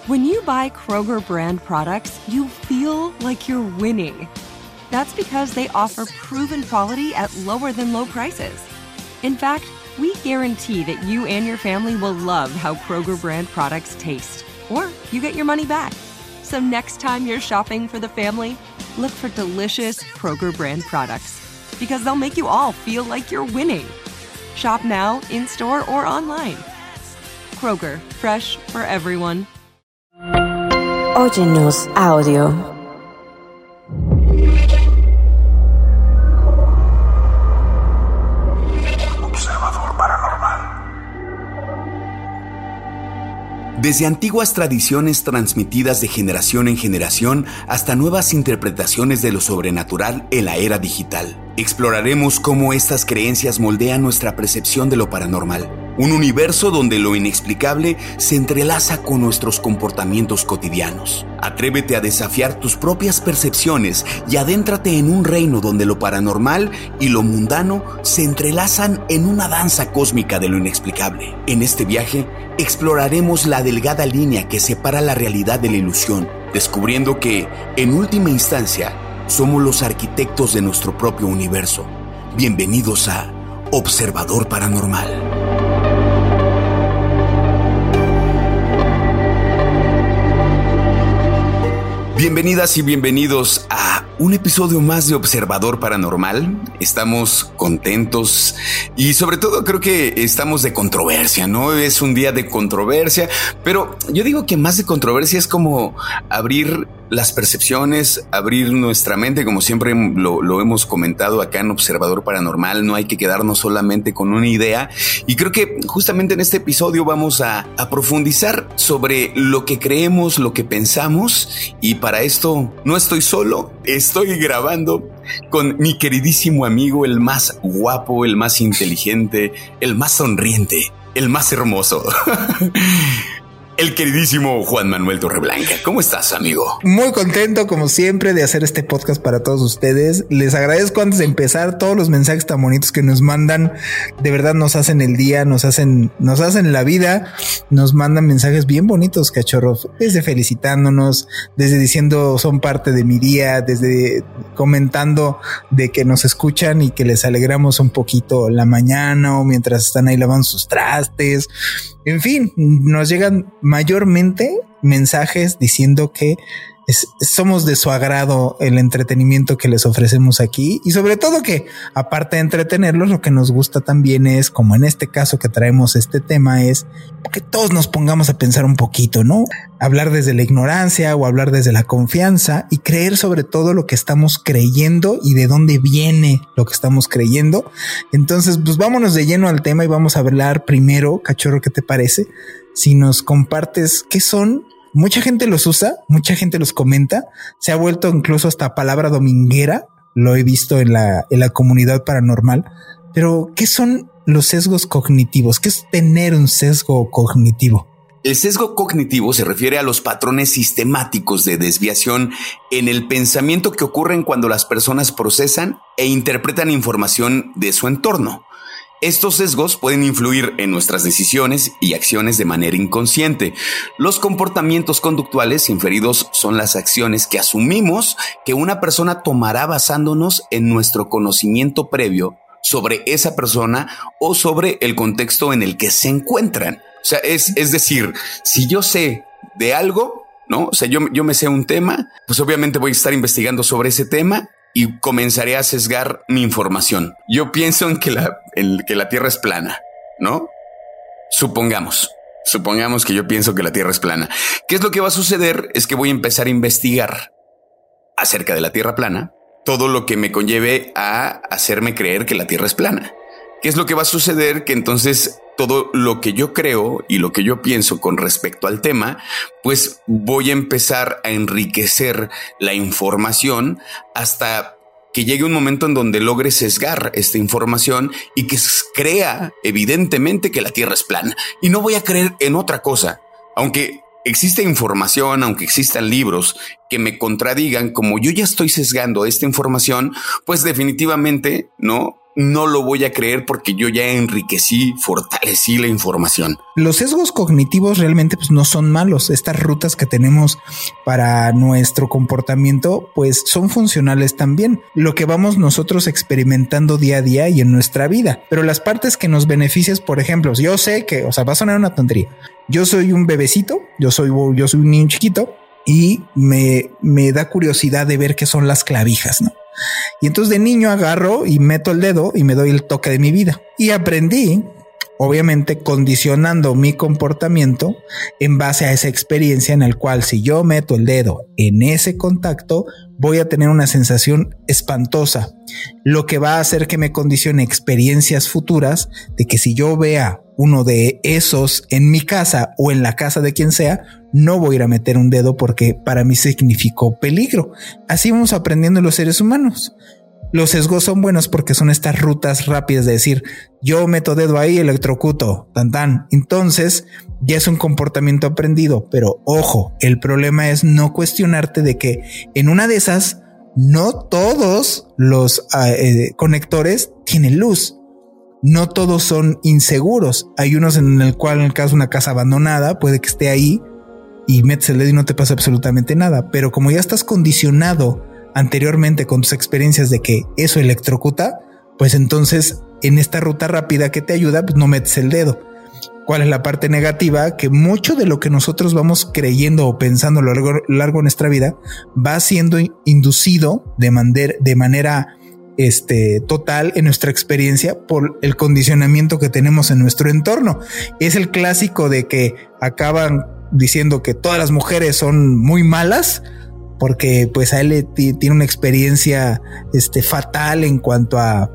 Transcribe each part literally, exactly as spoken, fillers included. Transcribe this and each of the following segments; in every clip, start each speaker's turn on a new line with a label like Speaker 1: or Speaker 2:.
Speaker 1: When you buy Kroger brand products, you feel like you're winning. That's because they offer proven quality at lower than low prices. In fact, we guarantee that you and your family will love how Kroger brand products taste, or you get your money back. So next time you're shopping for the family, look for delicious Kroger brand products, because they'll make you all feel like you're winning. Shop now, in-store, or online. Kroger, fresh for everyone.
Speaker 2: Óyenos audio.
Speaker 3: Observador Paranormal.
Speaker 4: Desde antiguas tradiciones transmitidas de generación en generación hasta nuevas interpretaciones de lo sobrenatural en la era digital, exploraremos cómo estas creencias moldean nuestra percepción de lo paranormal. Un universo donde lo inexplicable se entrelaza con nuestros comportamientos cotidianos. Atrévete a desafiar tus propias percepciones y adéntrate en un reino donde lo paranormal y lo mundano se entrelazan en una danza cósmica de lo inexplicable. En este viaje, exploraremos la delgada línea que separa la realidad de la ilusión, descubriendo que, en última instancia, somos los arquitectos de nuestro propio universo. Bienvenidos a Observador Paranormal. Bienvenidas y bienvenidos a un episodio más de Observador Paranormal. Estamos contentos y sobre todo creo que estamos de controversia, ¿no? Es un día de controversia, pero yo digo que más de controversia es como abrir las percepciones, abrir nuestra mente, como siempre lo, lo hemos comentado acá en Observador Paranormal. No hay que quedarnos solamente con una idea, y creo que justamente en este episodio vamos a, a profundizar sobre lo que creemos, lo que pensamos, y para esto no estoy solo, estoy grabando con mi queridísimo amigo, el más guapo, el más inteligente, el más sonriente, el más hermoso. El queridísimo Juan Manuel Torreblanca. ¿Cómo estás, amigo?
Speaker 5: Muy contento, como siempre, de hacer este podcast para todos ustedes. Les agradezco antes de empezar todos los mensajes tan bonitos que nos mandan. De verdad nos hacen el día, nos hacen, nos hacen la vida. Nos mandan mensajes bien bonitos, cachorros. Desde felicitándonos, desde diciendo son parte de mi día, desde comentando de que nos escuchan y que les alegramos un poquito la mañana o mientras están ahí lavando sus trastes. En fin, nos llegan mayormente mensajes diciendo que es, somos de su agrado el entretenimiento que les ofrecemos aquí, y sobre todo que, aparte de entretenerlos, lo que nos gusta también es, como en este caso que traemos este tema, es que todos nos pongamos a pensar un poquito, ¿no? Hablar desde la ignorancia o hablar desde la confianza y creer sobre todo lo que estamos creyendo y de dónde viene lo que estamos creyendo. Entonces, pues vámonos de lleno al tema y vamos a hablar primero, cachorro, ¿qué te parece? Si nos compartes qué son. Mucha gente los usa, mucha gente los comenta, se ha vuelto incluso hasta palabra dominguera, lo he visto en la, en la comunidad paranormal. Pero, ¿qué son los sesgos cognitivos? ¿Qué es tener un sesgo cognitivo?
Speaker 4: El sesgo cognitivo se refiere a los patrones sistemáticos de desviación en el pensamiento que ocurren cuando las personas procesan e interpretan información de su entorno. Estos sesgos pueden influir en nuestras decisiones y acciones de manera inconsciente. Los comportamientos conductuales inferidos son las acciones que asumimos que una persona tomará basándonos en nuestro conocimiento previo sobre esa persona o sobre el contexto en el que se encuentran. O sea, es, es decir, si yo sé de algo, ¿no? O sea, yo, yo me sé un tema, pues obviamente voy a estar investigando sobre ese tema y comenzaré a sesgar mi información. Yo pienso en que la, en que la Tierra es plana, ¿no? Supongamos, supongamos que yo pienso que la Tierra es plana. ¿Qué es lo que va a suceder? Es que voy a empezar a investigar acerca de la Tierra plana, todo lo que me conlleve a hacerme creer que la Tierra es plana. ¿Qué es lo que va a suceder? Que entonces todo lo que yo creo y lo que yo pienso con respecto al tema, pues voy a empezar a enriquecer la información hasta que llegue un momento en donde logre sesgar esta información y que crea evidentemente que la Tierra es plana. Y no voy a creer en otra cosa, aunque existe información, aunque existan libros que me contradigan, como yo ya estoy sesgando esta información, pues definitivamente no no lo voy a creer porque yo ya enriquecí, fortalecí la información.
Speaker 5: Los sesgos cognitivos realmente pues no son malos. Estas rutas que tenemos para nuestro comportamiento pues son funcionales también. Lo que vamos nosotros experimentando día a día y en nuestra vida. Pero las partes que nos benefician, por ejemplo, yo sé que, o sea, va a sonar una tontería. Yo soy un bebecito, yo soy, yo soy un niño chiquito y me, me da curiosidad de ver qué son las clavijas, ¿no? Y entonces de niño agarro y meto el dedo y me doy el toque de mi vida. Y aprendí, obviamente, condicionando mi comportamiento en base a esa experiencia en el cual si yo meto el dedo en ese contacto, voy a tener una sensación espantosa, lo que va a hacer que me condicione experiencias futuras de que si yo vea uno de esos en mi casa o en la casa de quien sea, no voy a ir a meter un dedo porque para mí significó peligro. Así vamos aprendiendo los seres humanos. Los sesgos son buenos porque son estas rutas rápidas de decir yo meto dedo ahí, electrocuto, tan tan. Entonces ya es un comportamiento aprendido, pero ojo, el problema es no cuestionarte de que en una de esas no todos los eh, conectores tienen luz. No todos son inseguros. Hay unos en el cual, en el caso de una casa abandonada, puede que esté ahí y metes el dedo y no te pasa absolutamente nada. Pero como ya estás condicionado anteriormente con tus experiencias de que eso electrocuta, pues entonces en esta ruta rápida que te ayuda, pues no metes el dedo. ¿Cuál es la parte negativa? Que mucho de lo que nosotros vamos creyendo o pensando a lo largo, largo de nuestra vida va siendo inducido de, mander, de manera este, total en nuestra experiencia por el condicionamiento que tenemos en nuestro entorno. Es el clásico de que acaban diciendo que todas las mujeres son muy malas porque pues a él le t- tiene una experiencia este, fatal en cuanto a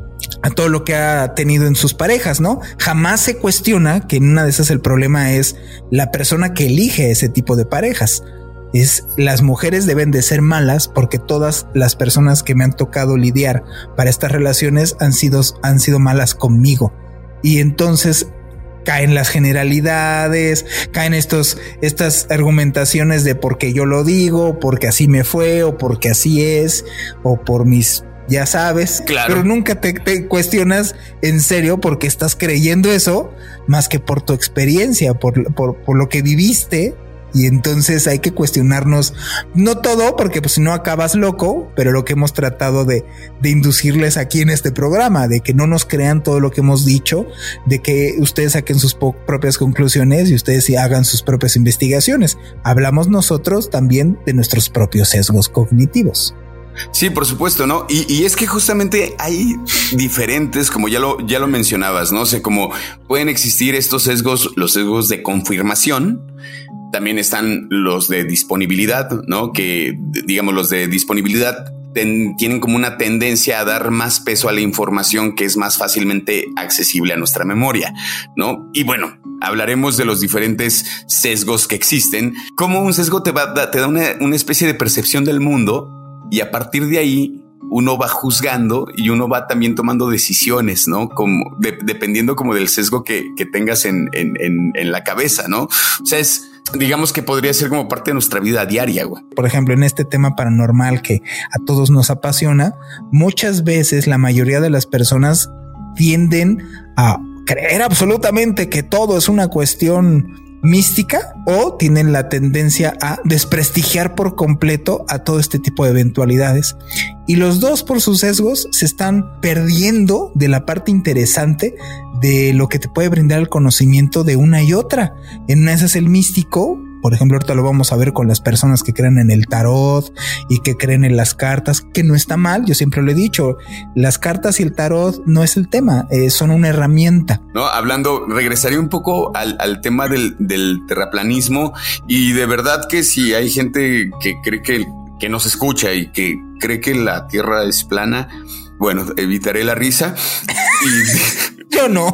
Speaker 5: a todo lo que ha tenido en sus parejas, ¿no? Jamás se cuestiona que en una de esas el problema es la persona que elige ese tipo de parejas. Es las mujeres deben de ser malas porque todas las personas que me han tocado lidiar para estas relaciones han sido, han sido malas conmigo. Y entonces caen las generalidades, caen estos, estas argumentaciones de porque yo lo digo, porque así me fue, o porque así es, o por mis, ya sabes, claro. Pero nunca te, te cuestionas en serio porque estás creyendo eso más que por tu experiencia, por, por, por lo que viviste. Y entonces hay que cuestionarnos, no todo, porque pues si no acabas loco, pero lo que hemos tratado de, de inducirles aquí en este programa, de que no nos crean todo lo que hemos dicho, de que ustedes saquen sus po- propias conclusiones y ustedes sí hagan sus propias investigaciones. Hablamos nosotros también de nuestros propios sesgos cognitivos.
Speaker 4: Sí, por supuesto, ¿no? Y, y es que justamente hay diferentes, como ya lo, ya lo mencionabas, ¿no? O sea, como pueden existir estos sesgos, los sesgos de confirmación. También están los de disponibilidad, ¿no? Que, digamos, los de disponibilidad ten, tienen como una tendencia a dar más peso a la información que es más fácilmente accesible a nuestra memoria, ¿no? Y bueno, hablaremos de los diferentes sesgos que existen. Como un sesgo te, va, te da una, una especie de percepción del mundo y a partir de ahí uno va juzgando y uno va también tomando decisiones, ¿no? Como de, dependiendo como del sesgo que, que tengas en, en, en, en la cabeza, ¿no? O sea, es, digamos que podría ser como parte de nuestra vida diaria, güey.
Speaker 5: Por ejemplo, en este tema paranormal que a todos nos apasiona, muchas veces la mayoría de las personas tienden a creer absolutamente que todo es una cuestión mística o tienen la tendencia a desprestigiar por completo a todo este tipo de eventualidades. Y los dos, por sus sesgos, se están perdiendo de la parte interesante de lo que te puede brindar el conocimiento de una y otra. En una es el místico. Por ejemplo, ahorita lo vamos a ver con las personas que creen en el tarot y que creen en las cartas, que no está mal. Yo siempre lo he dicho, las cartas y el tarot no es el tema, eh, son una herramienta.
Speaker 4: No, hablando, regresaría un poco al, al tema del, del terraplanismo y de verdad que si hay gente que cree que, que nos escucha y que cree que la Tierra es plana, bueno, evitaré la risa. Y
Speaker 5: yo no.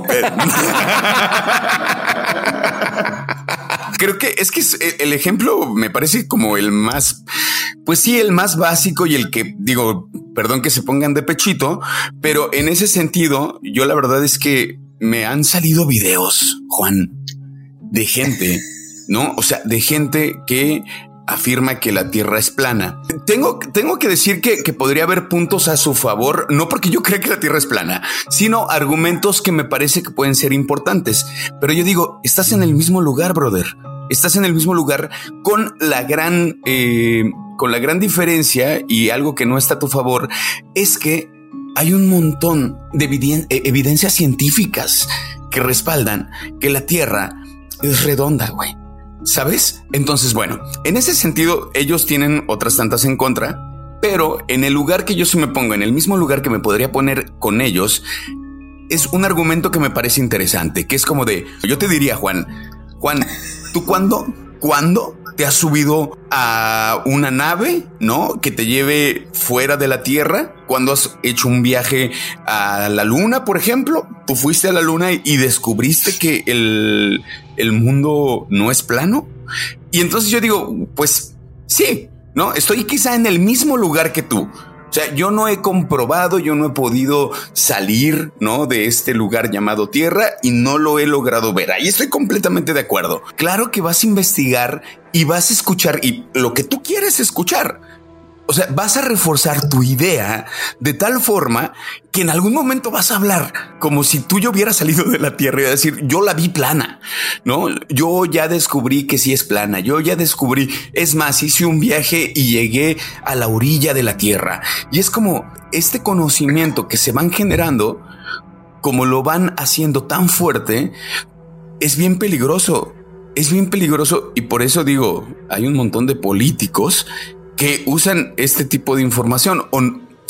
Speaker 4: Creo que es que el ejemplo me parece como el más, pues sí, el más básico y el que digo, perdón que se pongan de pechito, pero en ese sentido, yo la verdad es que me han salido videos, Juan, de gente, ¿no? O sea, de gente que afirma que la Tierra es plana. Tengo, tengo que decir que, que podría haber puntos a su favor, no porque yo crea que la Tierra es plana, sino argumentos que me parece que pueden ser importantes. Pero yo digo, estás en el mismo lugar, brother. Estás en el mismo lugar con la gran, eh, con la gran diferencia, y algo que no está a tu favor es que hay un montón de eviden- evidencias científicas que respaldan que la Tierra es redonda, güey. ¿Sabes? Entonces, bueno, en ese sentido, ellos tienen otras tantas en contra, pero en el lugar que yo se me pongo, en el mismo lugar que me podría poner con ellos, es un argumento que me parece interesante, que es como de, yo te diría, Juan, Juan, ¿tú cuándo, cuándo te has subido a una nave, no? Que te lleve fuera de la Tierra. ¿Cuándo has hecho un viaje a la Luna, por ejemplo? Tú fuiste a la Luna y descubriste que el, el mundo no es plano. Y entonces yo digo, pues sí, no, estoy quizá en el mismo lugar que tú. O sea, yo no he comprobado, yo no he podido salir, ¿no? de este lugar llamado Tierra y no lo he logrado ver. Ahí estoy completamente de acuerdo. Claro que vas a investigar y vas a escuchar y lo que tú quieres escuchar. O sea, vas a reforzar tu idea de tal forma que en algún momento vas a hablar como si tú ya hubieras salido de la Tierra y a decir, yo la vi plana, ¿no? Yo ya descubrí que sí es plana. Yo ya descubrí, es más, hice un viaje y llegué a la orilla de la Tierra. Y es como este conocimiento que se van generando, como lo van haciendo tan fuerte, es bien peligroso. Es bien peligroso y por eso digo, hay un montón de políticos que usan este tipo de información o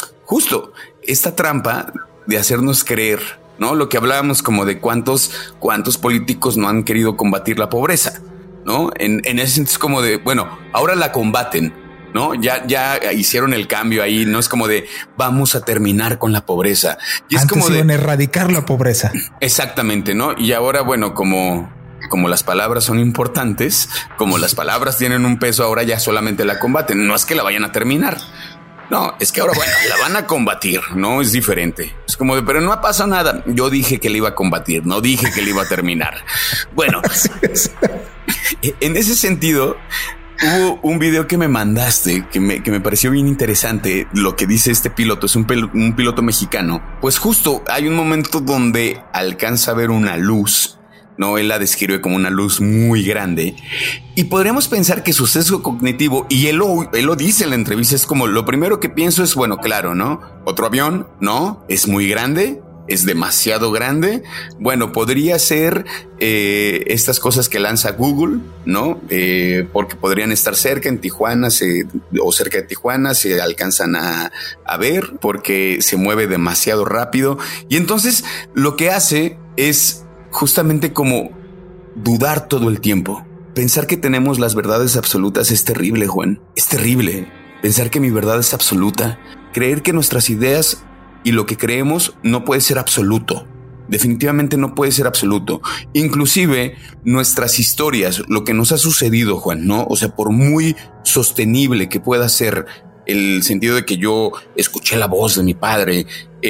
Speaker 4: justo esta trampa de hacernos creer, ¿no? Lo que hablábamos como de cuántos, cuántos políticos no han querido combatir la pobreza, ¿no? En, en ese sentido es como de, bueno, ahora la combaten, ¿no? Ya, ya hicieron el cambio ahí, no es como de vamos a terminar con la pobreza. Y es
Speaker 5: Antes
Speaker 4: como
Speaker 5: iban
Speaker 4: de
Speaker 5: a erradicar la pobreza.
Speaker 4: Exactamente, ¿no? Y ahora, bueno, como... Como las palabras son importantes, como las palabras tienen un peso, ahora ya solamente la combaten. No es que la vayan a terminar. No, es que ahora, bueno, la van a combatir. No es diferente. Es como de, pero no pasa nada. Yo dije que la iba a combatir, no dije que la iba a terminar. Bueno, en ese sentido, hubo un video que me mandaste que me, que me pareció bien interesante. Lo que dice este piloto es un, pel- un piloto mexicano. Pues justo hay un momento donde alcanza a ver una luz. No, él la describe como una luz muy grande y podríamos pensar que su sesgo cognitivo, y él lo, él lo dice en la entrevista, es como lo primero que pienso es, bueno, claro, ¿no? Otro avión, ¿no? Es muy grande, es demasiado grande. Bueno, podría ser eh, estas cosas que lanza Google, ¿no? Eh, porque podrían estar cerca en Tijuana se, o cerca de Tijuana, se alcanzan a, a ver porque se mueve demasiado rápido. Y entonces lo que hace es justamente como dudar todo el tiempo. Pensar que tenemos las verdades absolutas es terrible, Juan. Es terrible. Pensar que mi verdad es absoluta. Creer que nuestras ideas y lo que creemos no puede ser absoluto. Definitivamente no puede ser absoluto. Inclusive nuestras historias, lo que nos ha sucedido, Juan, ¿no? O sea, por muy sostenible que pueda ser el sentido de que yo escuché la voz de mi padre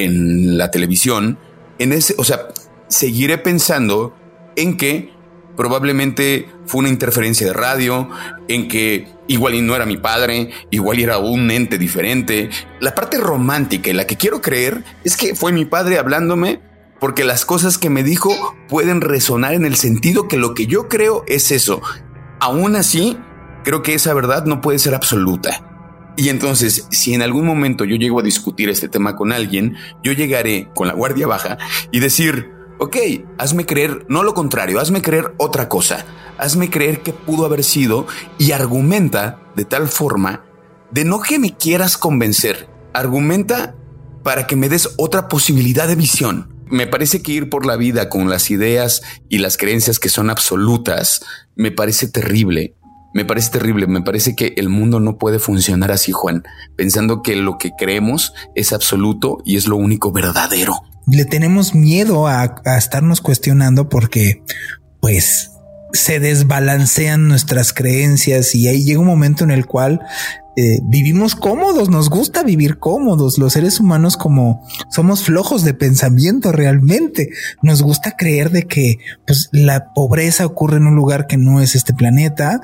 Speaker 4: en la televisión, en ese, o sea, seguiré pensando en que probablemente fue una interferencia de radio, en que igual y no era mi padre, igual y era un ente diferente. La parte romántica y la que quiero creer es que fue mi padre hablándome, porque las cosas que me dijo pueden resonar en el sentido que lo que yo creo es eso. Aún así, creo que esa verdad no puede ser absoluta. Y entonces, si en algún momento yo llego a discutir este tema con alguien, yo llegaré con la guardia baja y decir, ok, hazme creer, no lo contrario, hazme creer otra cosa. Hazme creer que pudo haber sido y argumenta de tal forma de no que me quieras convencer. Argumenta para que me des otra posibilidad de visión. Me parece que ir por la vida con las ideas y las creencias que son absolutas me parece terrible. Me parece terrible. Me parece que el mundo no puede funcionar así, Juan, pensando que lo que creemos es absoluto y es lo único verdadero.
Speaker 5: Le tenemos miedo a, a estarnos cuestionando porque, pues, se desbalancean nuestras creencias y ahí llega un momento en el cual eh, vivimos cómodos, nos gusta vivir cómodos. Los seres humanos, como somos flojos de pensamiento realmente, nos gusta creer de que pues la pobreza ocurre en un lugar que no es este planeta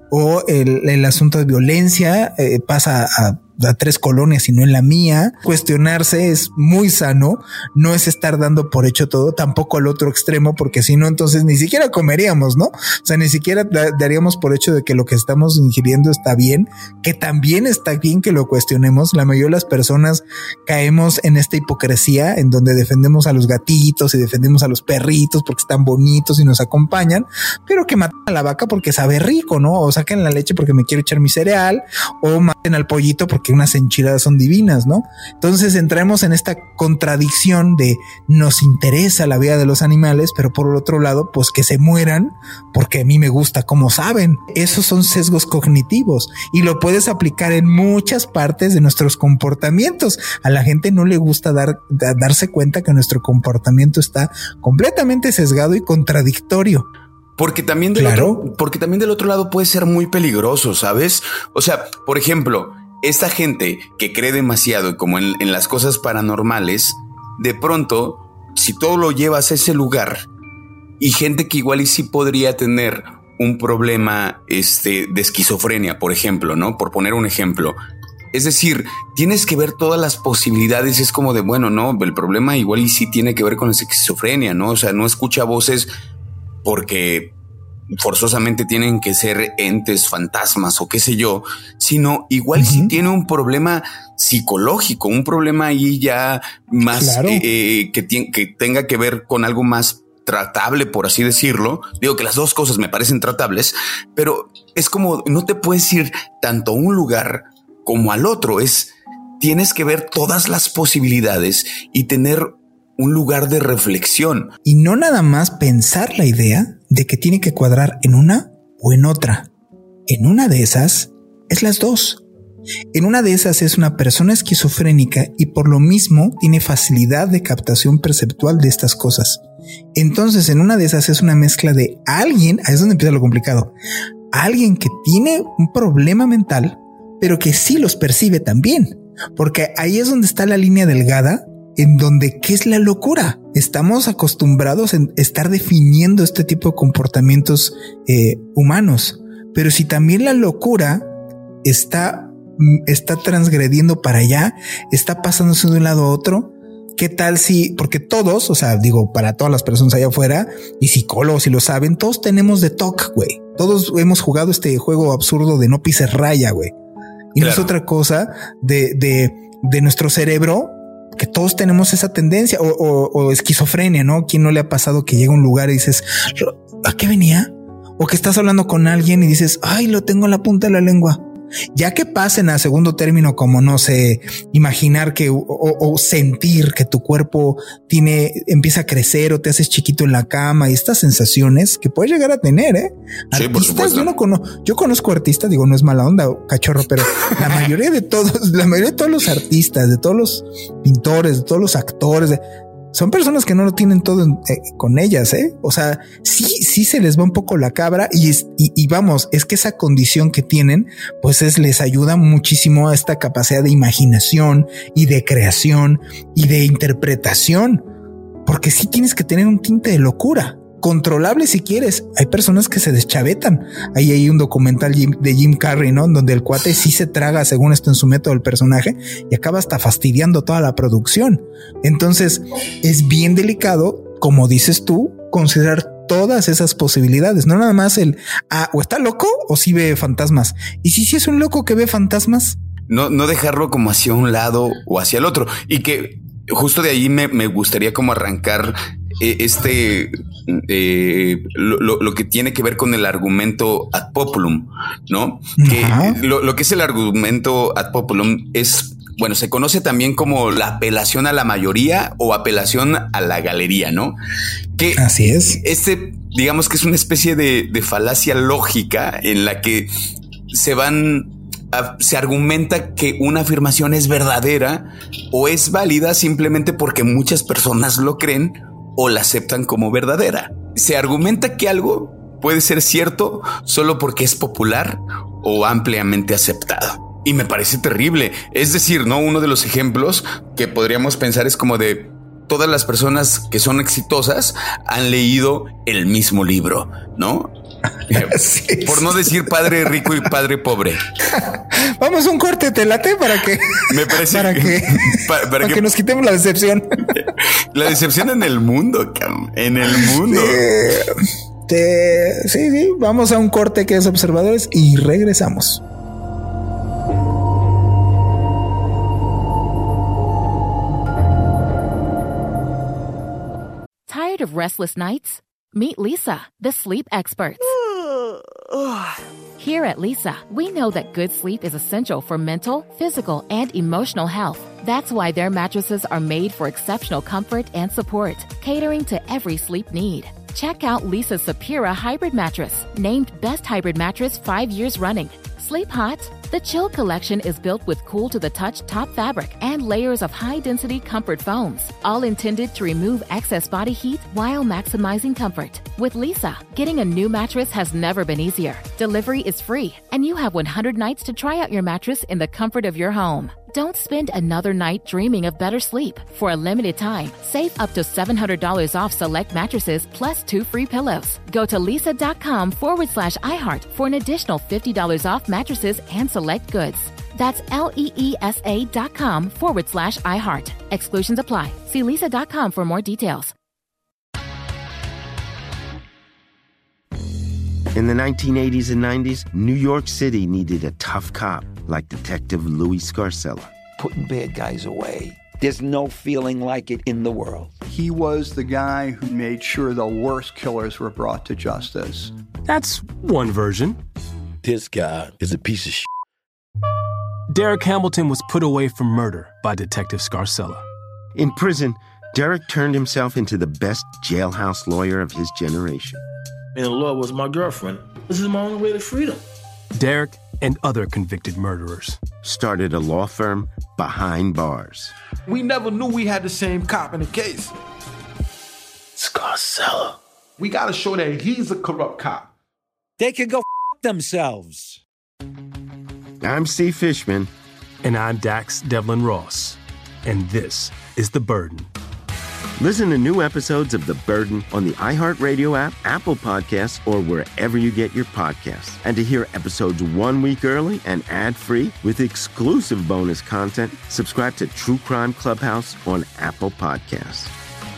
Speaker 5: o el, el asunto de violencia eh, pasa a a tres colonias y no en la mía. Cuestionarse es muy sano, no es estar dando por hecho todo, tampoco al otro extremo, porque si no, entonces ni siquiera comeríamos, ¿no? O sea, ni siquiera da, daríamos por hecho de que lo que estamos ingiriendo está bien, que también está bien que lo cuestionemos. La mayoría de las personas caemos en esta hipocresía en donde defendemos a los gatitos y defendemos a los perritos porque están bonitos y nos acompañan, pero que maten a la vaca porque sabe rico, ¿no? O saquen la leche porque me quiero echar mi cereal, o maten al pollito porque unas enchiladas son divinas, ¿no? Entonces entramos en esta contradicción de nos interesa la vida de los animales, pero por el otro lado, pues que se mueran porque a mí me gusta como saben. Esos son sesgos cognitivos y lo puedes aplicar en muchas partes de nuestros comportamientos. A la gente no le gusta dar, da, darse cuenta que nuestro comportamiento está completamente sesgado y contradictorio.
Speaker 4: Porque también del
Speaker 5: claro.
Speaker 4: otro, porque también del otro lado puede ser muy peligroso, ¿sabes? O sea, por ejemplo, esta gente que cree demasiado como en, en las cosas paranormales, de pronto, si todo lo llevas a ese lugar, y gente que igual y sí podría tener un problema este, de esquizofrenia, por ejemplo, ¿no? Por poner un ejemplo. Es decir, tienes que ver todas las posibilidades. Es como de, bueno, no, el problema igual y sí tiene que ver con la esquizofrenia, ¿no? O sea, no escucha voces porque forzosamente tienen que ser entes, fantasmas o qué sé yo, sino igual uh-huh. si tiene un problema psicológico, un problema ahí ya más claro. eh, que, t- que tenga que ver con algo más tratable, por así decirlo. Digo que las dos cosas me parecen tratables, pero es como no te puedes ir tanto a un lugar como al otro. Es tienes que ver todas las posibilidades y tener un lugar de reflexión.
Speaker 5: Y no nada más pensar la idea de que tiene que cuadrar en una o en otra. En una de esas es las dos. En una de esas es una persona esquizofrénica y por lo mismo tiene facilidad de captación perceptual de estas cosas. Entonces en una de esas es una mezcla de alguien, ahí es donde empieza lo complicado, alguien que tiene un problema mental, pero que sí los percibe también. Porque ahí es donde está la línea delgada en donde ¿qué es la locura? Estamos acostumbrados a estar definiendo este tipo de comportamientos eh, humanos, pero si también la locura está, está transgrediendo para allá, está pasándose de un lado a otro, ¿qué tal si, porque todos, o sea, digo, para todas las personas allá afuera y psicólogos si lo saben, todos tenemos de T O C, güey. Todos hemos jugado este juego absurdo de no pises raya, güey. Y claro. no es otra cosa de, de, de nuestro cerebro, que todos tenemos esa tendencia o, o, o esquizofrenia, ¿no? ¿Quién no le ha pasado que llega a un lugar y dices, ¿a qué venía? O que estás hablando con alguien y dices, ay, lo tengo en la punta de la lengua. Ya que pasen a segundo término, como no sé, imaginar que o, o sentir que tu cuerpo tiene, empieza a crecer o te haces chiquito en la cama y estas sensaciones que puedes llegar a tener, ¿eh?
Speaker 4: Sí,
Speaker 5: artistas, yo no conozco, yo conozco artistas, digo, no es mala onda, cachorro, pero la mayoría de todos, la mayoría de todos los artistas, de todos los pintores, de todos los actores, de, son personas que no lo tienen todo eh, con ellas, ¿eh? O sea, sí, sí se les va un poco la cabra y, es, y, y vamos, es que esa condición que tienen, pues es, les ayuda muchísimo a esta capacidad de imaginación y de creación y de interpretación, porque sí tienes que tener un tinte de locura. Controlable si quieres. Hay personas que se deschavetan. Ahí hay un documental de Jim Carrey, ¿no? Donde el cuate sí se traga, según esto, en su método el personaje y acaba hasta fastidiando toda la producción. Entonces es bien delicado, como dices tú, considerar todas esas posibilidades. No nada más el, ah, o está loco o sí ve fantasmas. Y si sí es un loco que ve fantasmas.
Speaker 4: No, no dejarlo como hacia un lado o hacia el otro. Y que justo de ahí me, me gustaría como arrancar este eh, lo, lo que tiene que ver con el argumento ad populum, ¿no? Uh-huh. Que lo, lo que es el argumento ad populum es, bueno, se conoce también como la apelación a la mayoría o apelación a la galería, ¿no? Que
Speaker 5: así es.
Speaker 4: Este, digamos que es una especie de, de falacia lógica en la que se van se argumenta que una afirmación es verdadera o es válida simplemente porque muchas personas lo creen o la aceptan como verdadera. Se argumenta que algo puede ser cierto solo porque es popular o ampliamente aceptado. Y me parece terrible. Es decir, ¿no? Uno de los ejemplos que podríamos pensar es como de todas las personas que son exitosas han leído el mismo libro, ¿no?
Speaker 5: Sí,
Speaker 4: Por no decir padre rico y padre pobre.
Speaker 5: Vamos a un corte, te late para que
Speaker 4: me parece
Speaker 5: para que,
Speaker 4: para, para
Speaker 5: para
Speaker 4: que,
Speaker 5: que nos quitemos la decepción.
Speaker 4: La decepción en el mundo, cabrón. En el mundo.
Speaker 5: Sí, te, sí, sí. Vamos a un corte que es Observadores y regresamos.
Speaker 2: Tired of restless nights? Meet Lisa, the sleep experts. Here at Lisa, we know that good sleep is essential for mental, physical, and emotional health. That's why their mattresses are made for exceptional comfort and support, catering to every sleep need. Check out Lisa's Sapira Hybrid Mattress, named Best Hybrid Mattress five years running. Sleep hot? The Chill Collection is built with cool-to-the-touch top fabric and layers of high-density comfort foams, all intended to remove excess body heat while maximizing comfort. With Lisa, getting a new mattress has never been easier. Delivery is free, and you have one hundred nights to try out your mattress in the comfort of your home. Don't spend another night dreaming of better sleep. For a limited time, save up to seven hundred dollars off select mattresses plus two free pillows. Go to lisa.com forward slash iHeart for an additional fifty dollars off mattresses and select goods. That's L-E-E-S-A dot com forward slash iHeart. Exclusions apply. See lisa dot com for more details.
Speaker 6: In the nineteen eighties and nineties, New York City needed a tough cop like Detective Louis Scarcella.
Speaker 7: Putting bad guys away. There's no feeling like it in the world.
Speaker 8: He was the guy who made sure the worst killers were brought to justice.
Speaker 9: That's one version.
Speaker 10: This guy is a piece of shit.
Speaker 9: Derek Hamilton was put away for murder by Detective Scarcella.
Speaker 6: In prison, Derek turned himself into the best jailhouse lawyer of his generation.
Speaker 10: And the law was my girlfriend. This is my only way to freedom.
Speaker 9: Derek and other convicted murderers
Speaker 6: started a law firm behind bars.
Speaker 11: We never knew we had the same cop in the case.
Speaker 10: Scarcella.
Speaker 11: We gotta show that he's a corrupt cop.
Speaker 7: They can go f*** themselves.
Speaker 6: I'm Steve Fishman.
Speaker 9: And I'm Dax Devlin Ross. And this is The Burden.
Speaker 6: Listen to new episodes of The Burden on the iHeartRadio app, Apple Podcasts, or wherever you get your podcasts. And to hear episodes one week early and ad-free with exclusive bonus content, subscribe to True Crime Clubhouse on Apple Podcasts.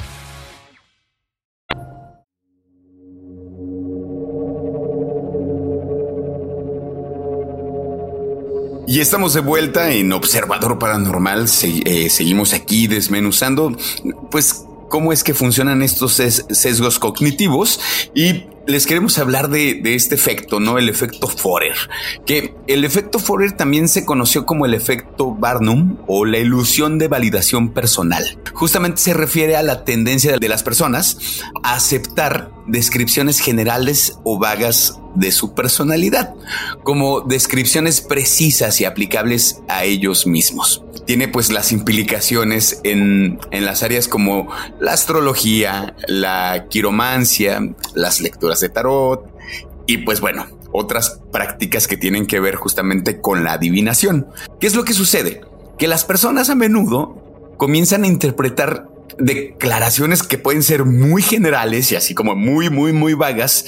Speaker 4: Y estamos de vuelta en Observador Paranormal. Se, eh, seguimos aquí desmenuzando, pues, cómo es que funcionan estos ses- sesgos cognitivos, y les queremos hablar de, de este efecto, ¿no? El efecto Forer, que el efecto Forer también se conoció como el efecto Barnum o la ilusión de validación personal. Justamente se refiere a la tendencia de las personas a aceptar descripciones generales o vagas de su personalidad como descripciones precisas y aplicables a ellos mismos. Tiene pues las implicaciones en, en las áreas como la astrología, la quiromancia, las lecturas de tarot y pues bueno, otras prácticas que tienen que ver justamente con la adivinación. ¿Qué es lo que sucede? Que las personas a menudo comienzan a interpretar declaraciones que pueden ser muy generales y así como muy, muy, muy vagas,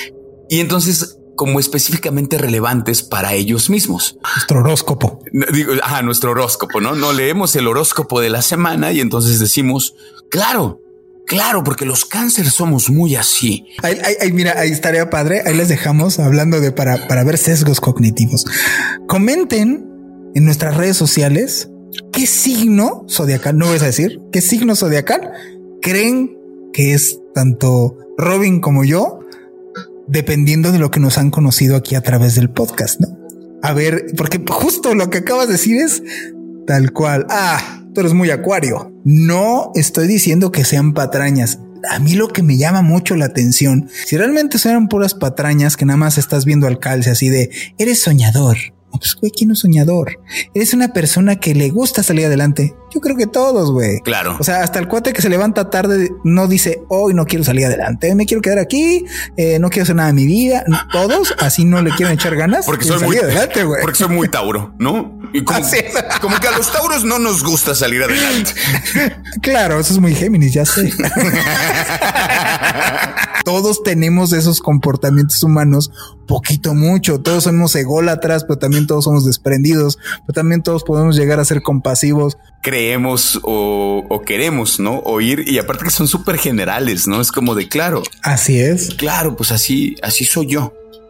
Speaker 4: y entonces como específicamente relevantes para ellos mismos.
Speaker 5: Nuestro horóscopo.
Speaker 4: Digo, ah, nuestro horóscopo, ¿no? No leemos el horóscopo de la semana y entonces decimos, claro, claro, porque los cánceres somos muy así.
Speaker 5: Ahí, ahí, ahí, mira, ahí estaría padre. Ahí les dejamos hablando de para, para ver sesgos cognitivos. Comenten en nuestras redes sociales qué signo zodiacal, no vas a decir, qué signo zodiacal creen que es tanto Robin como yo, dependiendo de lo que nos han conocido aquí a través del podcast, ¿no? A ver, porque justo lo que acabas de decir es tal cual. Ah, tú eres muy acuario. No estoy diciendo que sean patrañas. A mí lo que me llama mucho la atención, si realmente son puras patrañas que nada más estás viendo al calce así de eres soñador. Pues, güey, ¿quién no es soñador? Eres una persona que le gusta salir adelante. Yo creo que todos, güey.
Speaker 4: Claro.
Speaker 5: O sea, hasta el cuate que se levanta tarde no dice hoy no quiero salir adelante, me quiero quedar aquí, eh, no quiero hacer nada de mi vida. Todos así no le quieren echar ganas.
Speaker 4: Porque soy
Speaker 5: salir
Speaker 4: muy
Speaker 5: adelante, güey.
Speaker 4: Porque soy muy Tauro, ¿no? como, como que a los tauros no nos gusta salir adelante.
Speaker 5: Claro, eso es muy Géminis, ya sé. Todos tenemos esos comportamientos humanos, poquito mucho. Todos somos ególatras, pero también todos somos desprendidos, pero también todos podemos llegar a ser compasivos.
Speaker 4: Creemos o, o queremos, ¿no? Oír, y aparte que son súper generales, ¿no? Es como de claro.
Speaker 5: Así es.
Speaker 4: Claro, pues así, así soy yo.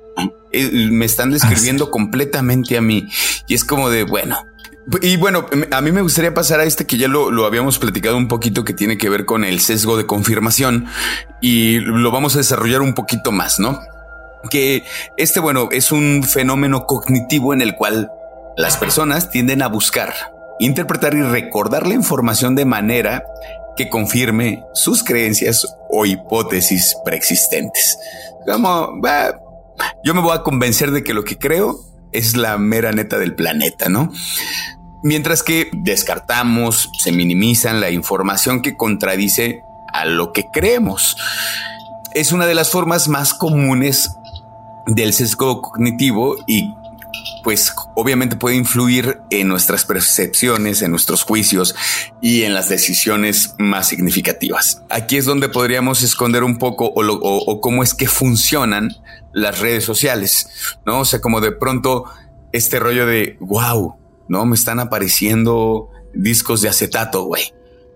Speaker 4: Me están describiendo así completamente a mí. Y es como de, bueno. Y bueno, a mí me gustaría pasar a este que ya lo, lo habíamos platicado un poquito, que tiene que ver con el sesgo de confirmación, y lo vamos a desarrollar un poquito más, ¿no? Que este, bueno, es un fenómeno cognitivo en el cual las personas tienden a buscar, interpretar y recordar la información de manera que confirme sus creencias o hipótesis preexistentes. Como, bah, yo me voy a convencer de que lo que creo es la mera neta del planeta, ¿no? Mientras que descartamos, se minimizan la información que contradice a lo que creemos. Es una de las formas más comunes del sesgo cognitivo y pues obviamente puede influir en nuestras percepciones, en nuestros juicios y en las decisiones más significativas. Aquí es donde podríamos esconder un poco o, lo, o, o cómo es que funcionan las redes sociales, ¿no? O sea, como de pronto este rollo de wow, no me están apareciendo discos de acetato, güey.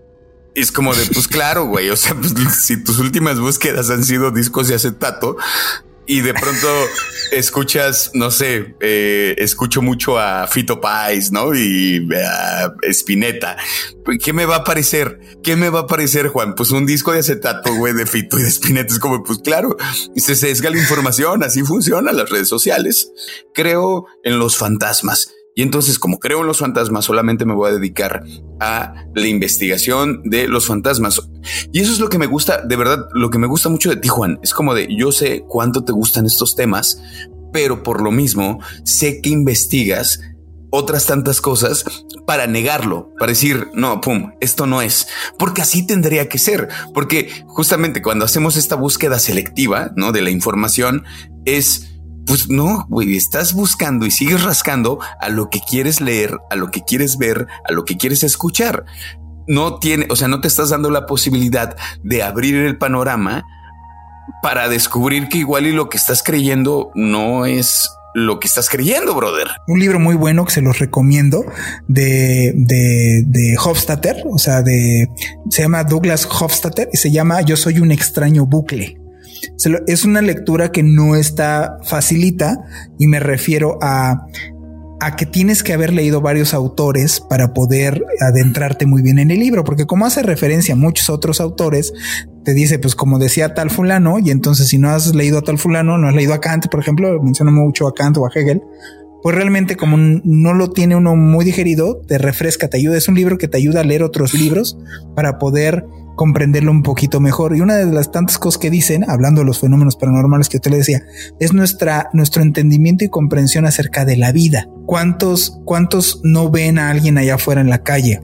Speaker 4: Es como de, pues claro, güey. O sea, pues, si tus últimas búsquedas han sido discos de acetato y de pronto escuchas, no sé, eh, escucho mucho a Fito Páez, ¿no? Y a Spinetta. ¿Qué me va a aparecer? ¿Qué me va a aparecer, Juan? Pues un disco de acetato, güey, de Fito y de Spinetta. Es como, pues claro, se sesga la información. Así funcionan las redes sociales. Creo en los fantasmas. Y entonces, como creo en los fantasmas, solamente me voy a dedicar a la investigación de los fantasmas. Y eso es lo que me gusta, de verdad, lo que me gusta mucho de ti, Juan. Es como de, yo sé cuánto te gustan estos temas, pero por lo mismo sé que investigas otras tantas cosas para negarlo, para decir, no, pum, esto no es, porque así tendría que ser, porque justamente cuando hacemos esta búsqueda selectiva, ¿no? De la información, es... Pues no, güey, estás buscando y sigues rascando a lo que quieres leer, a lo que quieres ver, a lo que quieres escuchar. No tiene, o sea, no te estás dando la posibilidad de abrir el panorama para descubrir que igual y lo que estás creyendo no es lo que estás creyendo, brother.
Speaker 5: Un libro muy bueno que se los recomiendo de, de, de Hofstadter, o sea, de, se llama Douglas Hofstadter y se llama Yo soy un extraño bucle. Es una lectura que no está facilita y me refiero a, a que tienes que haber leído varios autores para poder adentrarte muy bien en el libro, porque como hace referencia a muchos otros autores, te dice, pues como decía tal fulano, y entonces si no has leído a tal fulano, no has leído a Kant, por ejemplo, menciona mucho a Kant o a Hegel, pues realmente como no lo tiene uno muy digerido, te refresca, te ayuda. Es un libro que te ayuda a leer otros libros para poder comprenderlo un poquito mejor. Y una de las tantas cosas que dicen, hablando de los fenómenos paranormales que usted le decía, es nuestra, nuestro entendimiento y comprensión acerca de la vida. ¿Cuántos, cuántos no ven a alguien allá afuera en la calle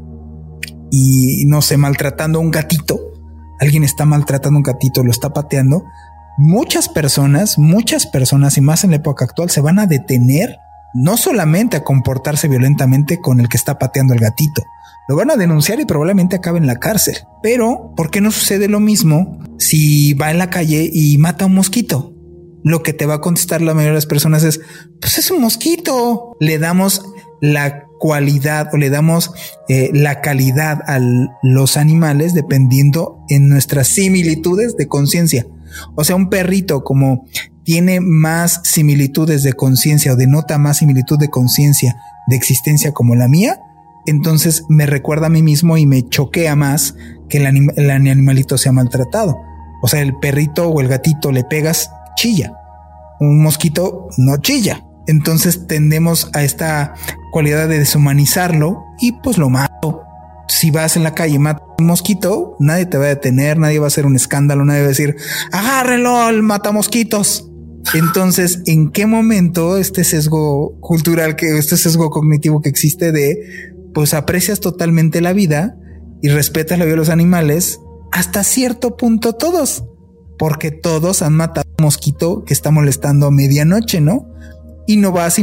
Speaker 5: y no sé, maltratando a un gatito? Alguien está maltratando a un gatito, lo está pateando. Muchas personas, muchas personas y más en la época actual se van a detener no solamente a comportarse violentamente con el que está pateando el gatito, lo van a denunciar y probablemente acabe en la cárcel. Pero, ¿por qué no sucede lo mismo si va en la calle y mata a un mosquito? Lo que te va a contestar la mayoría de las personas es, pues es un mosquito. Le damos la cualidad o le damos eh, la calidad a los animales dependiendo en nuestras similitudes de conciencia. O sea, un perrito como tiene más similitudes de conciencia o denota más similitud de conciencia de existencia como la mía, entonces me recuerda a mí mismo y me choquea más que el, anim- el animalito sea maltratado. O sea, el perrito o el gatito le pegas, chilla. Un mosquito no chilla. Entonces tendemos a esta cualidad de deshumanizarlo y pues lo mato. Si vas en la calle y matas un mosquito, nadie te va a detener, nadie va a hacer un escándalo, nadie va a decir, agárrenlo al matamosquitos. Entonces, ¿en qué momento este sesgo cultural, que este sesgo cognitivo que existe de, pues aprecias totalmente la vida y respetas la vida de los animales hasta cierto punto todos? Porque todos han matado a un mosquito que está molestando a medianoche, ¿no? Y no vas y matas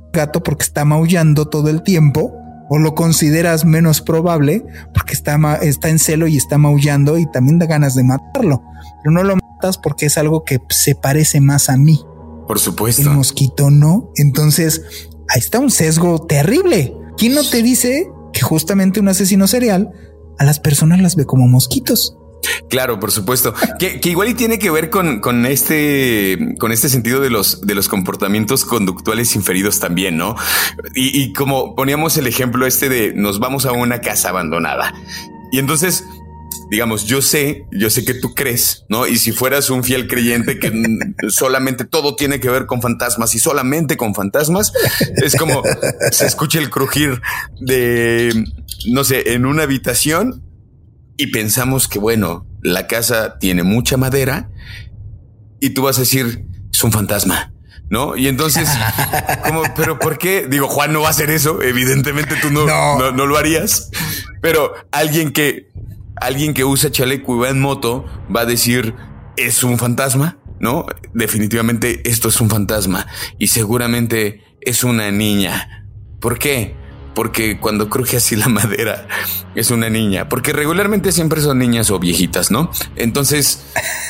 Speaker 5: gato porque está maullando todo el tiempo, o lo consideras menos probable porque está, ma- está en celo y está maullando y también da ganas de matarlo, pero no lo matas porque es algo que se parece más a mí.
Speaker 4: Por supuesto.
Speaker 5: El mosquito no. Entonces ahí está un sesgo terrible. ¿Quién no te dice que justamente un asesino serial a las personas las ve como mosquitos?
Speaker 4: Claro, por supuesto. Que, que igual y tiene que ver con, con este, con este sentido de los, de los comportamientos conductuales inferidos también, ¿no? Y, y como poníamos el ejemplo este de nos vamos a una casa abandonada. Y entonces, digamos, yo sé, yo sé que tú crees, ¿no? Y si fueras un fiel creyente que solamente todo tiene que ver con fantasmas y solamente con fantasmas, es como se escucha el crujir de, no sé, en una habitación. Y pensamos que, bueno, la casa tiene mucha madera y tú vas a decir, es un fantasma, ¿no? Y entonces, como, pero ¿por qué? Digo, Juan no va a hacer eso. Evidentemente tú no, no. no, no lo harías. Pero alguien que, alguien que usa chaleco y va en moto va a decir, es un fantasma, ¿no? Definitivamente esto es un fantasma y seguramente es una niña. ¿Por qué? Porque cuando cruje así la madera es una niña, porque regularmente siempre son niñas o viejitas, ¿no? Entonces,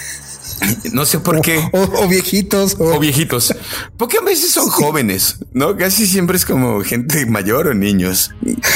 Speaker 4: no sé por qué.
Speaker 5: O, o, o viejitos. O...
Speaker 4: o viejitos. Porque a veces son jóvenes, ¿no? Casi siempre es como gente mayor o niños.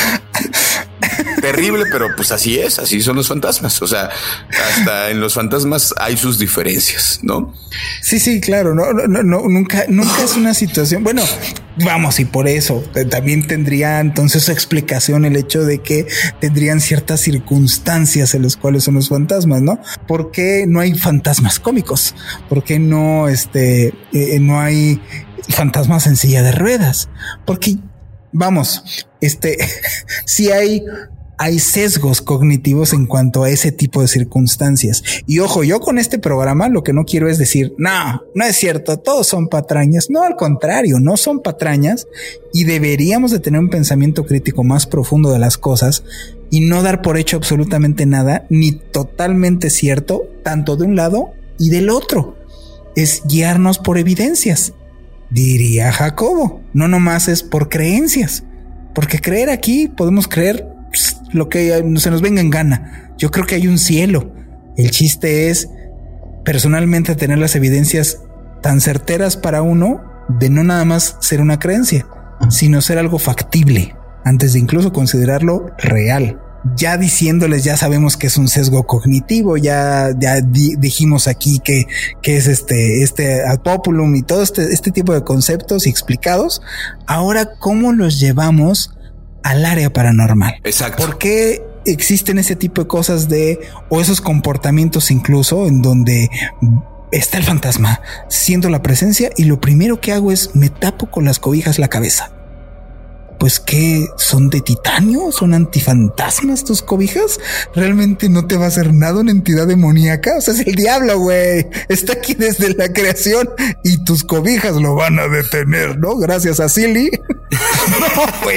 Speaker 4: Terrible, pero pues así es, así son los fantasmas. O sea, hasta en los fantasmas hay sus diferencias, ¿no?
Speaker 5: Sí, sí, claro. No, no, no, nunca, nunca es una situación. Bueno, vamos, y por eso también tendría entonces su explicación el hecho de que tendrían ciertas circunstancias en las cuales son los fantasmas, ¿no? ¿Por qué no hay fantasmas cómicos? ¿Por qué no, este, eh, no hay fantasmas en silla de ruedas? Porque vamos, este, si hay, hay sesgos cognitivos en cuanto a ese tipo de circunstancias. Y ojo, yo con este programa lo que no quiero es decir, no, no es cierto, todos son patrañas. No, al contrario, no son patrañas y deberíamos de tener un pensamiento crítico más profundo de las cosas y no dar por hecho absolutamente nada, ni totalmente cierto, tanto de un lado y del otro. Es guiarnos por evidencias. Diría Jacobo, no nomás es por creencias, porque creer aquí podemos creer pss, lo que se nos venga en gana. Yo creo que hay un cielo. El chiste es personalmente tener las evidencias tan certeras para uno de no nada más ser una creencia, sino ser algo factible antes de incluso considerarlo real. Ya diciéndoles, ya sabemos que es un sesgo cognitivo, ya, ya di, dijimos aquí que, que es este, este ad populum y todo este, este tipo de conceptos explicados. Ahora, ¿cómo los llevamos al área paranormal?
Speaker 4: Exacto.
Speaker 5: ¿Por qué existen ese tipo de cosas de, o esos comportamientos incluso en donde está el fantasma, siento la presencia y lo primero que hago es me tapo con las cobijas la cabeza? Pues ¿qué? ¿Son de titanio? ¿Son antifantasmas tus cobijas? ¿Realmente no te va a hacer nada una entidad demoníaca? O sea, es el diablo, güey. Está aquí desde la creación y tus cobijas lo van a detener, ¿no? Gracias a Silly. No, güey.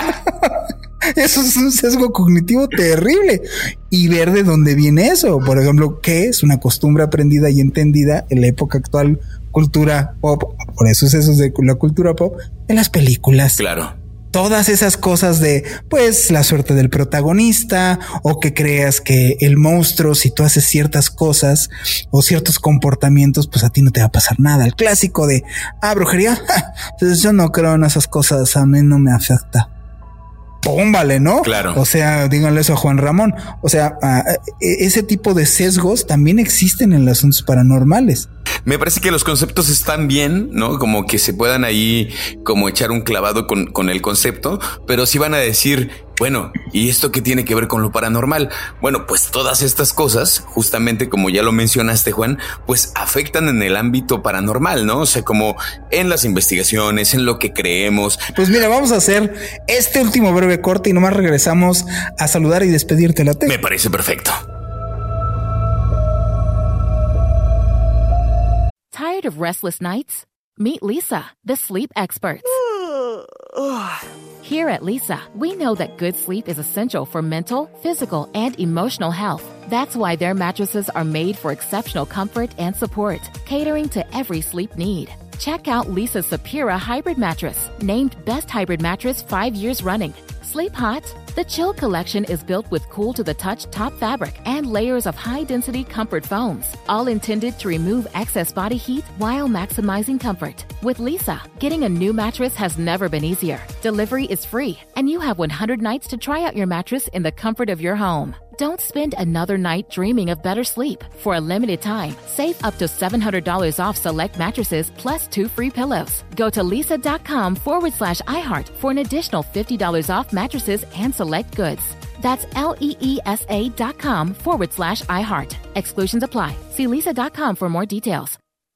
Speaker 5: Eso es un sesgo cognitivo terrible. Y ver de dónde viene eso. Por ejemplo, ¿qué es una costumbre aprendida y entendida en la época actual? Cultura pop. Por eso es eso de la cultura pop. En las películas.
Speaker 4: Claro.
Speaker 5: Todas esas cosas de, pues, la suerte del protagonista o que creas que el monstruo, si tú haces ciertas cosas o ciertos comportamientos, pues a ti no te va a pasar nada. El clásico de, ah, brujería, pues yo no creo en esas cosas, a mí no me afecta. Pómbale, ¿no?
Speaker 4: Claro.
Speaker 5: O sea, díganle eso a Juan Ramón. O sea, uh, ese tipo de sesgos también existen en los asuntos paranormales.
Speaker 4: Me parece que los conceptos están bien, ¿no? Como que se puedan ahí como echar un clavado con, con el concepto, pero sí van a decir, bueno, ¿y esto qué tiene que ver con lo paranormal? Bueno, pues todas estas cosas, justamente como ya lo mencionaste, Juan, pues afectan en el ámbito paranormal, ¿no? O sea, como en las investigaciones, en lo que creemos.
Speaker 5: Pues mira, vamos a hacer este último breve corte y nomás regresamos a saludar y despedirte, ¿late?
Speaker 4: Me parece perfecto.
Speaker 2: Tired of restless nights? Meet Lisa, the sleep experts. Here at Lisa, we know that good sleep is essential for mental, physical, and emotional health. That's why their mattresses are made for exceptional comfort and support, catering to every sleep need. Check out Lisa's Sapira Hybrid Mattress, named Best Hybrid Mattress five years running. Sleep hot? The Chill Collection is built with cool-to-the-touch top fabric and layers of high-density comfort foams, all intended to remove excess body heat while maximizing comfort. With Lisa, getting a new mattress has never been easier. Delivery is free, and you have one hundred nights to try out your mattress in the comfort of your home. Don't spend another night dreaming of better sleep. For a limited time, save up to seven hundred dollars off select mattresses plus two free pillows. Go to lisa.com forward slash iHeart for an additional fifty dollars off mattresses and select goods. That's L-E-E-S-A dot com forward slash iHeart. Exclusions apply. See lisa dot com for more details.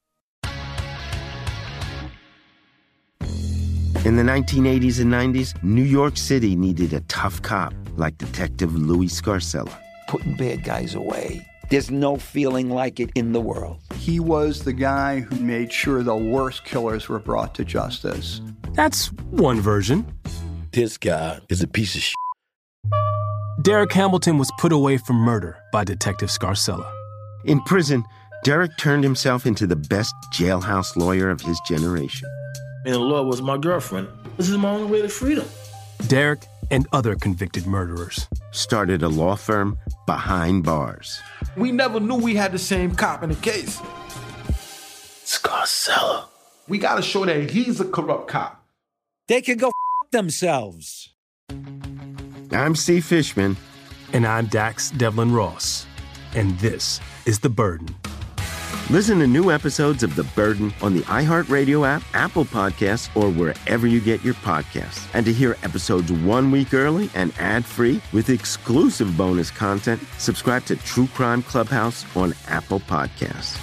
Speaker 6: In the nineteen eighties and nineties, New York City needed a tough cop like Detective Louis Scarcella.
Speaker 7: Putting bad guys away. There's no feeling like it in the world.
Speaker 8: He was the guy who made sure the worst killers were brought to justice.
Speaker 9: That's one version.
Speaker 10: This guy is a piece of shit.
Speaker 9: Derek Hamilton was put away for murder by Detective Scarcella.
Speaker 6: In prison, Derek turned himself into the best jailhouse lawyer of his generation.
Speaker 10: And the law was my girlfriend. This is my only way to freedom.
Speaker 9: Derek and other convicted murderers
Speaker 6: started a law firm behind bars.
Speaker 11: We never knew we had the same cop in the case.
Speaker 10: Scarcella.
Speaker 11: We gotta show that he's a corrupt cop.
Speaker 7: They can go f*** themselves.
Speaker 6: I'm Steve Fishman.
Speaker 9: And I'm Dax Devlin Ross. And this is The Burden.
Speaker 6: Listen to new episodes of The Burden on the iHeartRadio app, Apple Podcasts, or wherever you get your podcasts. And to hear episodes one week early and ad-free with exclusive bonus content, subscribe to True Crime Clubhouse on Apple Podcasts.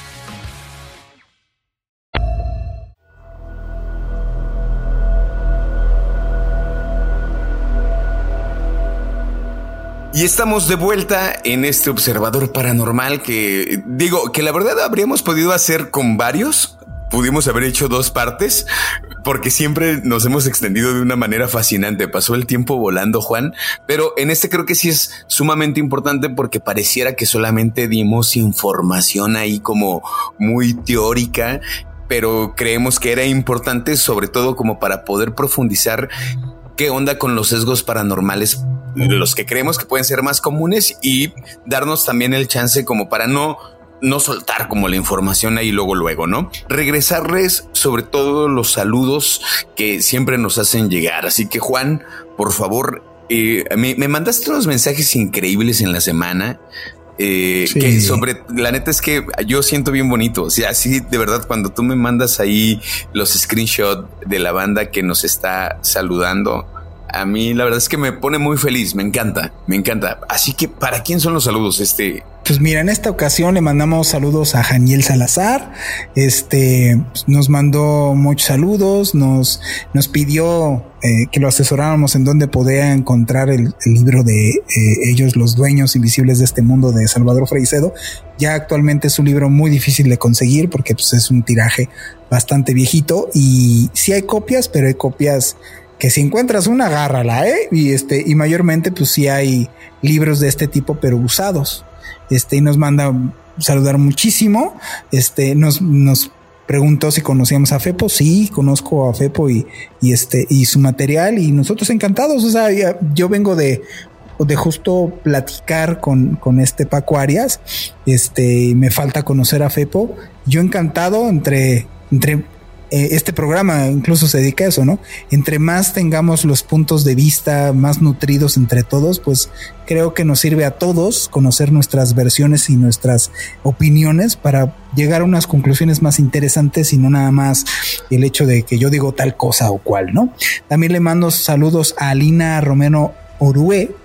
Speaker 4: Y estamos de vuelta en este observador paranormal que, digo, que la verdad habríamos podido hacer con varios. Pudimos haber hecho dos partes porque siempre nos hemos extendido de una manera fascinante. Pasó el tiempo volando, Juan, pero en este creo que sí es sumamente importante porque pareciera que solamente dimos información ahí como muy teórica, pero creemos que era importante sobre todo como para poder profundizar qué onda con los sesgos paranormales, los que creemos que pueden ser más comunes, y darnos también el chance como para no, no soltar como la información ahí luego, luego, ¿no? Regresarles sobre todo los saludos que siempre nos hacen llegar. Así que, Juan, por favor, eh, me, me mandaste unos mensajes increíbles en la semana. Eh, sí. Que sobre la neta es que yo siento bien bonito. O sea, así de verdad, cuando tú me mandas ahí los screenshots de la banda que nos está saludando, a mí la verdad es que me pone muy feliz. Me encanta, me encanta. Así que, ¿para quién son los saludos? Este,
Speaker 5: pues mira, en esta ocasión le mandamos saludos a Janiel Salazar. Este pues nos mandó muchos saludos, nos, nos pidió eh, que lo asesoráramos en dónde podía encontrar el, el libro de eh, ellos, los dueños invisibles de este mundo, de Salvador Freixedo. Ya actualmente es un libro muy difícil de conseguir porque pues, es un tiraje bastante viejito y sí hay copias, pero hay copias que si encuentras una, agárrala, ¿eh? Y este, y mayormente, pues sí hay libros de este tipo, pero usados. Este, y nos manda saludar muchísimo. Este, nos, nos preguntó si conocíamos a Fepo. Sí, conozco a Fepo y, y este, y su material, y nosotros encantados. O sea, ya, yo vengo de, de justo platicar con, con este Paco Arias. Este, me falta conocer a Fepo. Yo encantado entre, entre, este programa incluso se dedica a eso, ¿no? Entre más tengamos los puntos de vista más nutridos entre todos, pues creo que nos sirve a todos conocer nuestras versiones y nuestras opiniones para llegar a unas conclusiones más interesantes y no nada más el hecho de que yo digo tal cosa o cual, ¿no? También le mando saludos a Alina Romero Orue,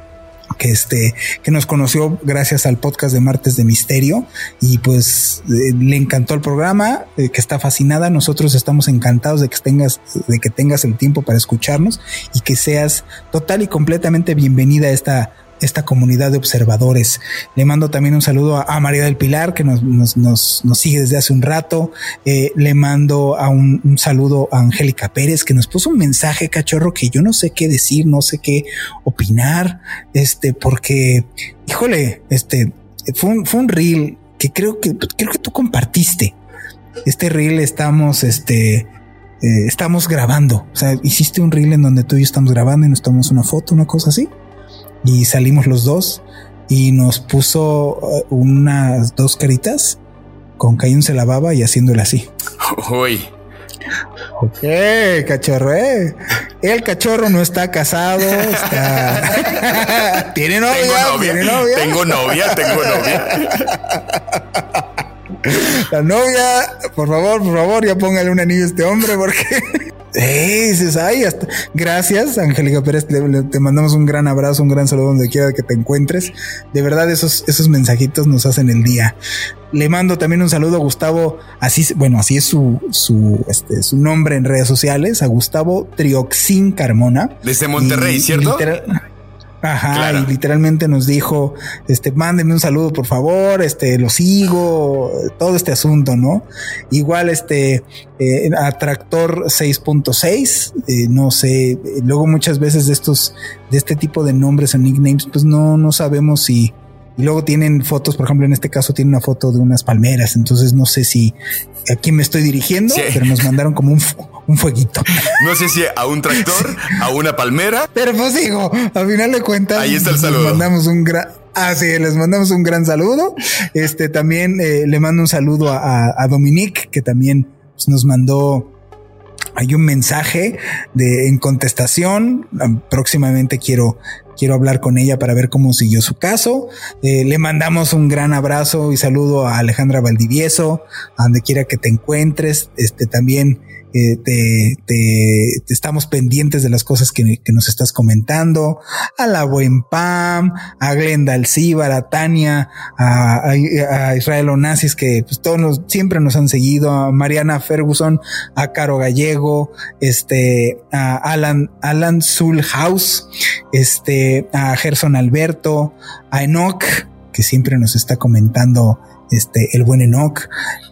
Speaker 5: que este, que nos conoció gracias al podcast de Martes de Misterio, y pues eh, le encantó el programa, eh, que está fascinada. Nosotros estamos encantados de que tengas, de que tengas el tiempo para escucharnos y que seas total y completamente bienvenida a esta esta comunidad de observadores. Le mando también un saludo a, a María del Pilar, que nos, nos, nos, nos sigue desde hace un rato. Eh, le mando a un, un saludo a Angélica Pérez, que nos puso un mensaje, cachorro, que yo no sé qué decir, no sé qué opinar, este, porque, híjole, este, fue un, fue un reel que creo que, creo que tú compartiste. este reel estamos, este, eh, estamos grabando. O sea, hiciste un reel en donde tú y yo estamos grabando y nos tomamos una foto, una cosa así. Y salimos los dos y nos puso unas dos caritas con cayéndose la baba y haciéndole así.
Speaker 4: Uy.
Speaker 5: Ok, cachorro, eh. El cachorro no está casado, está... ¿Tiene novia?
Speaker 4: Tengo novia,
Speaker 5: ¿Tiene novia?
Speaker 4: Tengo novia, tengo novia.
Speaker 5: La novia, por favor, por favor, ya póngale un anillo a este hombre porque... Hey, dices, ay, hasta... Gracias, Angélica Pérez, le, le, te mandamos un gran abrazo, un gran saludo donde quiera que te encuentres. De verdad, esos, esos mensajitos nos hacen el día. Le mando también un saludo a Gustavo, así, bueno, así es su, su, este, su nombre en redes sociales, a Gustavo Trioxin Carmona.
Speaker 4: Desde Monterrey, y, ¿cierto?
Speaker 5: Literal, ajá,
Speaker 4: claro.
Speaker 5: Y literalmente nos dijo, este, mándenme un saludo, por favor, este, lo sigo, todo este asunto, ¿no? Igual, este, eh, Atractor seis punto seis, eh, no sé, luego muchas veces de estos, de este tipo de nombres o nicknames, pues no, no sabemos si, y luego tienen fotos, por ejemplo, en este caso tiene una foto de unas palmeras, entonces no sé si a quién me estoy dirigiendo, sí. Pero nos mandaron como un, un fueguito.
Speaker 4: No sé si a un tractor, a una palmera.
Speaker 5: Pero pues digo, al final de cuentas,
Speaker 4: ahí está el saludo.
Speaker 5: Les mandamos un gran, ah, sí, les mandamos un gran saludo. Este también eh, le mando un saludo a, a, a Dominique, que también pues, nos mandó. Hay un mensaje de en contestación. Próximamente quiero quiero hablar con ella para ver cómo siguió su caso. Eh, le mandamos un gran abrazo y saludo a Alejandra Valdivieso, a donde quiera que te encuentres. Este también eh, te, te, te estamos pendientes de las cosas que, que nos estás comentando. A la Buen Pam, a Glenda Alcíbar, a Tania, a, a, a Israel Onassis, que pues todos nos, siempre nos han seguido, a Mariana Ferguson, a Caro Gallego, este, a Alan, Alan Zulhaus, este, a Gerson Alberto, a Enoch, que siempre nos está comentando, este, el buen Enoch,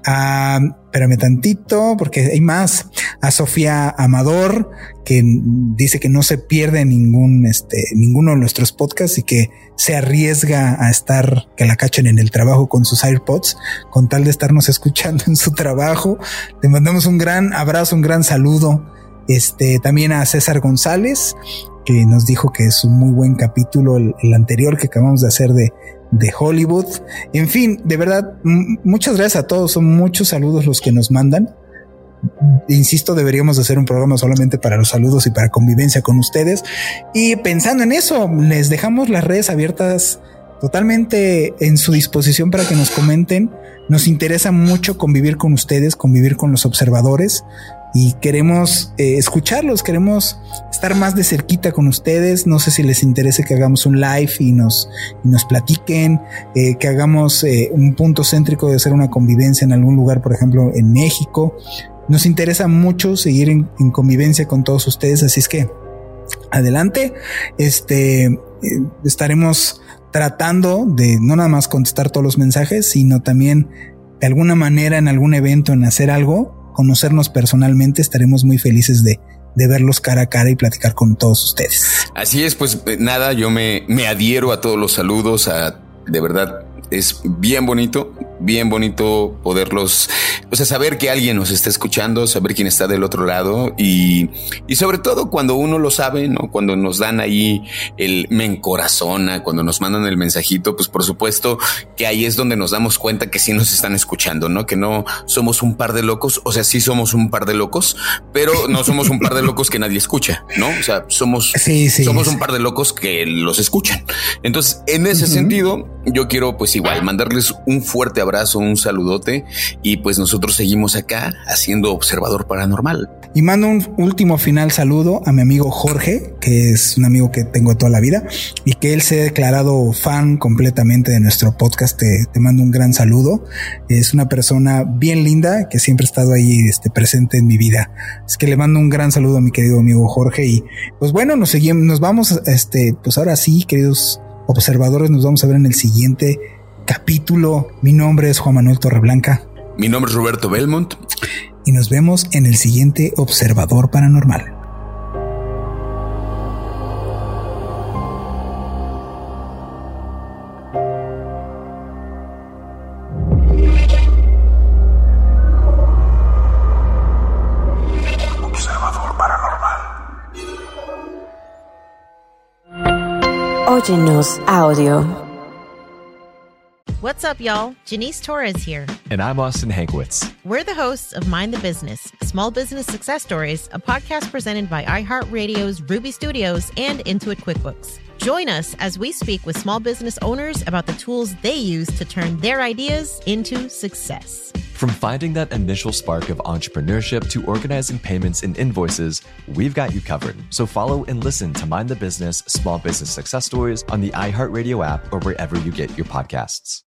Speaker 5: a, espérame tantito, porque hay más, a Sofía Amador, que dice que no se pierde ningún, este, ninguno de nuestros podcasts y que se arriesga a estar, que la cachen en el trabajo con sus AirPods, con tal de estarnos escuchando en su trabajo. Le mandamos un gran abrazo, un gran saludo. Este, también a César González, que nos dijo que es un muy buen capítulo el, el anterior que acabamos de hacer de, de Hollywood. En fin, de verdad, m- muchas gracias a todos. Son muchos saludos los que nos mandan. Insisto, deberíamos hacer un programa solamente para los saludos y para convivencia con ustedes. Y pensando en eso, les dejamos las redes abiertas totalmente en su disposición para que nos comenten. Nos interesa mucho convivir con ustedes, convivir con los observadores. Y queremos eh, escucharlos, queremos estar más de cerquita con ustedes. No sé si les interese que hagamos un live y nos, y nos platiquen, eh, que hagamos eh, un punto céntrico de hacer una convivencia en algún lugar, por ejemplo, en México. Nos interesa mucho seguir en, en convivencia con todos ustedes, así es que adelante. Este eh, estaremos tratando de no nada más contestar todos los mensajes, sino también de alguna manera en algún evento en hacer algo, conocernos personalmente. Estaremos muy felices de, de verlos cara a cara y platicar con todos ustedes.
Speaker 4: Así es, pues nada, yo me, me adhiero a todos los saludos, a, de verdad, es bien bonito, bien bonito poderlos, o sea, saber que alguien nos está escuchando, saber quién está del otro lado y, y sobre todo cuando uno lo sabe, ¿no? Cuando nos dan ahí el me encorazona, cuando nos mandan el mensajito, pues por supuesto que ahí es donde nos damos cuenta que sí nos están escuchando, ¿no? Que no somos un par de locos, o sea, sí somos un par de locos, pero no somos un par de locos que nadie escucha, ¿no? O sea, somos,
Speaker 5: sí, sí,
Speaker 4: somos
Speaker 5: sí.
Speaker 4: un par de locos que los escuchan. Entonces, en ese uh-huh. sentido, yo quiero pues igual mandarles un fuerte abrazo, un saludote y pues nosotros seguimos acá haciendo Observador Paranormal.
Speaker 5: Y mando un último final saludo a mi amigo Jorge, que es un amigo que tengo toda la vida y que él se ha declarado fan completamente de nuestro podcast. Te, te mando un gran saludo. Es una persona bien linda que siempre ha estado ahí este, presente en mi vida. Es que le mando un gran saludo a mi querido amigo Jorge y pues bueno, nos seguimos, nos vamos, este, pues ahora sí, queridos observadores, nos vamos a ver en el siguiente capítulo. Mi nombre es Juan Manuel Torreblanca.
Speaker 4: Mi nombre es Roberto Belmont.
Speaker 5: Y nos vemos en el siguiente Observador Paranormal.
Speaker 12: Óyenos audio.
Speaker 13: What's up, y'all? Janice Torres here.
Speaker 14: And I'm Austin Hankwitz.
Speaker 13: We're the hosts of Mind the Business, Small Business Success Stories, a podcast presented by iHeartRadio's Ruby Studios and Intuit QuickBooks. Join us as we speak with small business owners about the tools they use to turn their ideas into success.
Speaker 14: From finding that initial spark of entrepreneurship to organizing payments and invoices, we've got you covered. So follow and listen to Mind the Business, Small Business Success Stories on the iHeartRadio app or wherever you get your podcasts.